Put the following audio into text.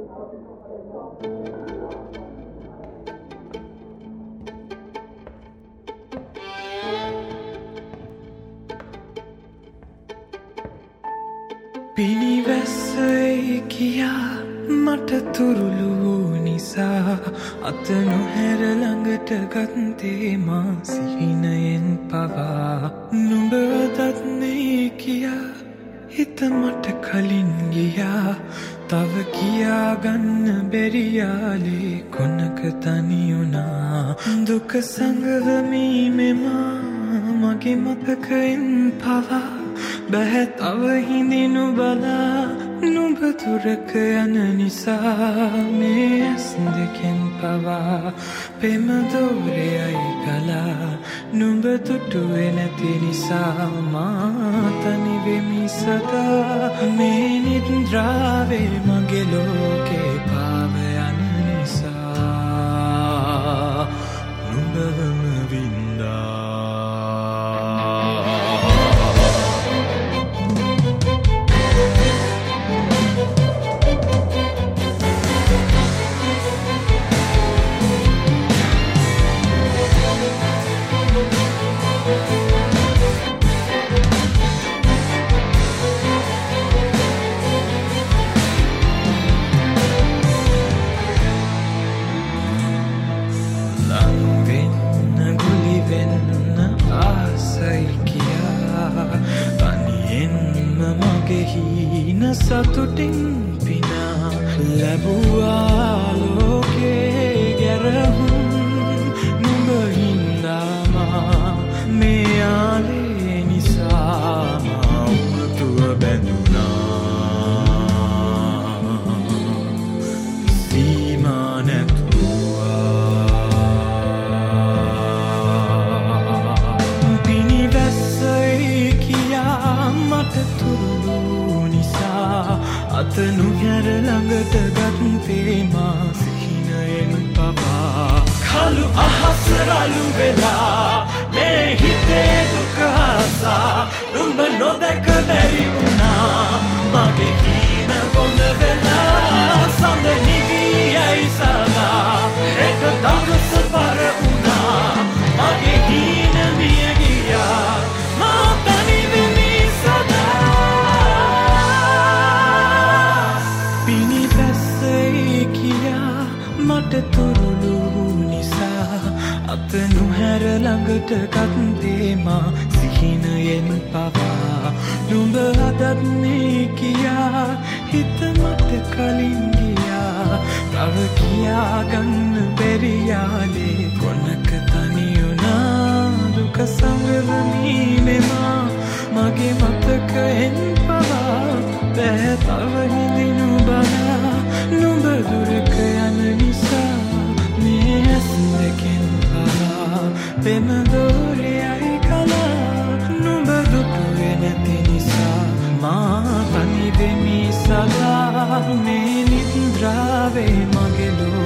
පිනිවැස්සයි කියා මට තුරුළු නිසා අත නොහැර ළඟට ගත්තේ මා සිහිනයෙන් පවා නුඹ අදත්නේ කියා හිත මට කලින් ගියා තව කියාගන්න බැරියාලේ කොනක තනියුණා දුක සංගවමී මෙමා මගේ මතකයෙන් පවා බැහැ තව හිඳිනු බලා නුඹ දුරක යන නිසා මේ ඇස් දෙකෙන් පවා පෙම දෝරයයි ගලා නුඹ දුටුවේ නැති නිසා මා තනි වෙමි සදා මේ නිද්‍රාවේ මගේ ලෝකේ පාව යන නිසා නුඹවම වින්දා හීන සතුටින් පිනා ලැබුවා ලෝකේ ගැරහුම් නුඹ හින්දාමා මේ ආලේ නිසා මා උමතුව බැඳුනා සීමා නැතුවා පිනිවැස්සයි කියා මට තුරුළු අත නුහැර ළඟට ගත්තේ මා සිහිනයෙන් පවා කළු අහස රළු වෙලා මේ හිතේ දුක ආසා නුඹ නොදැක බැරි වුණා මගේ හීන බොඳ වෙලා සඳ නිවී යයි සදා එක දවස පර වුණා මගේ හීන මිය ගියා මා තනි වෙමි සදා මට තුරුළු නිසා අත නුහැර ළඟට ගත්තේ මා සිහිනයෙන් පවා නුඹ අදත්නේ කියා හිත මට කලින් ගියා තව කියාගන්න බැරියාලේ කොනක තනියුණා දුක සංගවමී මෙමා මගේ මතකයෙන් පවා බැහැ තව හිඳිනු බලා නුඹ දුරක යන නිසා මේ ඇස් දෙකෙන් පවා පෙම දෝරයයි කලා නුඹ දුටුවේ නැති නිසා මා තනි වෙමි සදා මේ නිද්‍රාවේ මගේ